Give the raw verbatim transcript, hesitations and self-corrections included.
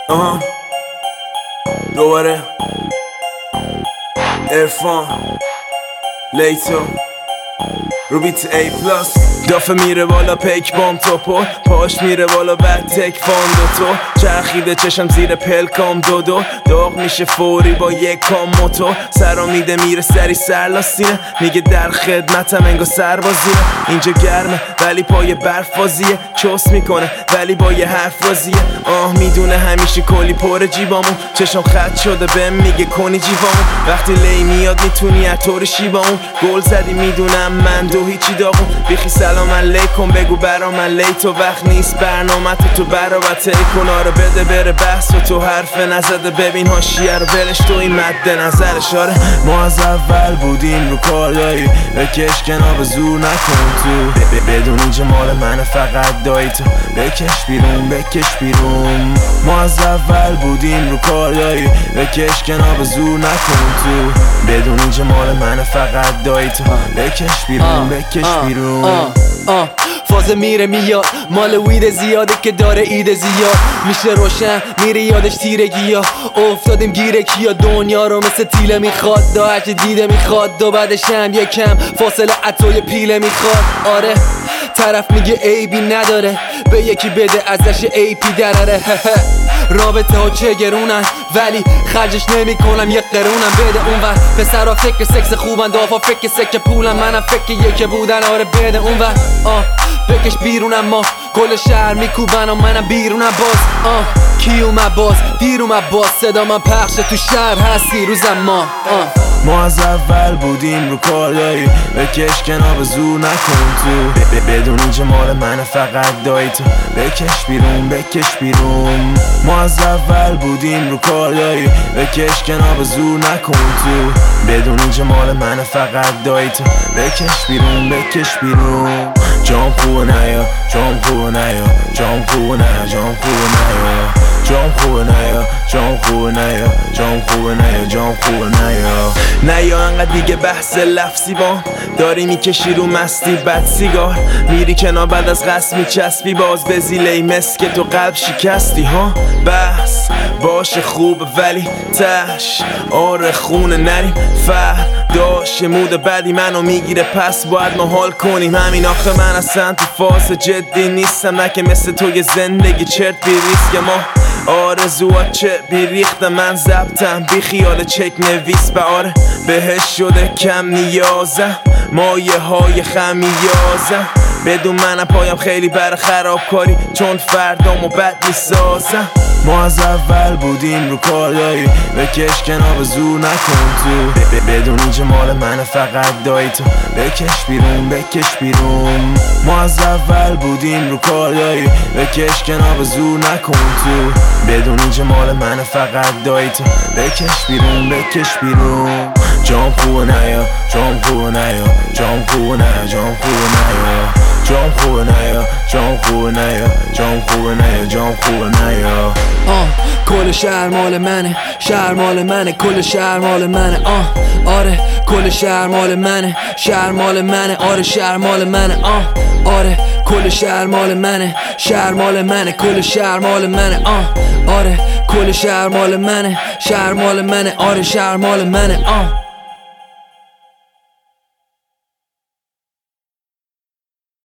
آها دوباره ارفان لیتو رو بیت ای پلاس دافه میره بالا پیک بام توپو پاش میره بالا بعد تک فان دوتو چرخیده چشم زیر پلکام دودو داغ میشه فوری با یک کام موتو سرا میده میره سری سرلاستینه میگه در خدمتم انگا سربازیه اینجا گرمه ولی پای برف بازیه چوس میکنه ولی با یه حرف رازیه آه میدونه همیشه کلی پر جیبامون چشم خط شده بهم میگه کنی جیبامون وقتی لی میاد میتونی اتور شیبامون گل زدی میدونم من دو هیچی داغون بیخی سلام علیکم بگو برا من لیتو وقت نیست برنامه تو تو برابر تیکن آره بده بره بحث و تو حرف نزده ببین هاشیه رو ولش تو این مد نظرش آره ما از اول بودیم رو کارایی بکش کنار به زور نکن تو بدون اینجا مال منه فقط دایی تو بکش بیرون بکش بیرون ما از اول بودیم رو کارایی بکش کنار به زور نکن تو بدون اینجا مال منه فقط دایی تو بکش بیرون بکش بیرون آه فازه میره میاد مال وید زیاده که داره ایده زیاد میشه روشن میره یادش تیرگی ها افتادیم گیره کیا دنیا رو مثل تیله میخواد دا هرچی دیده میخواد دو بعدش هم یکم فاصله عطای پیله میخواد آره طرف میگه عیبی نداره به یکی بده ازش ای پی دراره رابطه ها چه گرونن ولی خرجش نمی کنم یه قرونم بده اونور پسرها فکر سکس خوبن دافا فکر سکه پولن منم فکر یکی بودن آره بده اونور آه بکش بیرونم ما کل شهر میکوبن و منم بیرونم باز آه کی اومد باز دیر اومد باز صدا من پخشه تو شهر هستی روزم ما آه ما از اول بودیم رو کارایی بکش کنار به زور نکن تو بدون اینجا مال منه فقط دایی تو بکش بیرون بکش بیرون ما از اول بودیم رو کارایی بکش کنار به زور نکن تو بدون اینجا مال منه فقط دایی تو بکش بیرون بکش بیرون جام خوبه نیا جام خوبه نیا جام خوبه نیا جام خوبه نیا جام خوبه نیا جام خوبه نیا جام خوبه نیا جام خوبه نیا نیا انقدر دیگه بحث لفظی با داری میکشی رو مستی بد سیگار میری کنار بعد از قصد میچسبی باز به زیلی مسک تو قلب شکستی ها بحث باشه خوب ولی تش آره خونه نریم فر داشت مود بدی منو میگیره پس باید ما حال کنیم همین آخه من اصلا تو فاز جدی نیستم نه که مثل تو یه زندگی چرت بی ریسک ما آرزوات چه بیریختم من ضبطم بی خیال چک نویس به آره بهش شده کم نیازم مایه های خمیازم بدون منم پایم خیلی بر خراب کاری چون فردامو بد میسازم ما از اول بودیم رو کارایی بکش کنار به زور نکن تو بدون اینجا مال منه فقط دایی تو بکش بیرون بکش بیرون ما از اول بودیم رو کارایی بکش کنار به زور نکن تو بدون اینجا مال منه فقط دایی تو بکش بیرون بکش بیرون جام خوبه نیا جام خوبه نیا جام خوبه نیا جام خوبه نیا جام خوبه نیا جام خوبه نیا جام خوبه نیا جام خوبه نیا آه کل شهر مال منه شهر مال منه کل شهر مال منه آه آره کل شهر مال منه شهر مال منه آره شهر مال منه آه آره کل شهر مال منه شهر مال منه کل شهر مال منه آه آره کل شهر مال منه شهر مال منه آره شهر مال منه آه